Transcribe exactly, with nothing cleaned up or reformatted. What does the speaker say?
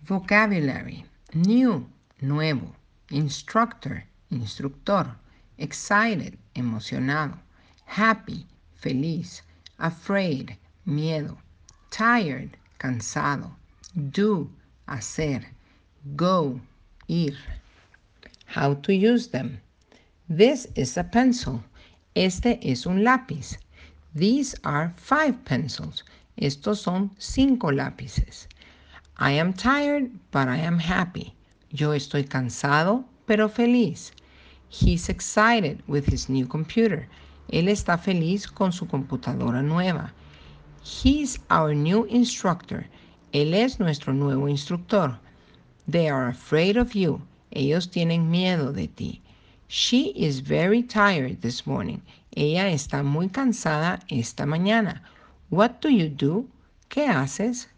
Vocabulary. New, nuevo. Instructor, instructor. Excited, emocionado. Happy, feliz. Afraid, miedo. Tired, cansado. Do, hacer. Go, ir. How to use them. This is a pencil. Este es un lápiz. These are five pencils. Estos son cinco lápices. I am tired, but I am happy. Yo estoy cansado, pero feliz. He's excited with his new computer. Él está feliz con su computadora nueva. He's our new instructor. Él es nuestro nuevo instructor. They are afraid of you. Ellos tienen miedo de ti. She is very tired this morning. Ella está muy cansada esta mañana. What do you do? ¿Qué haces?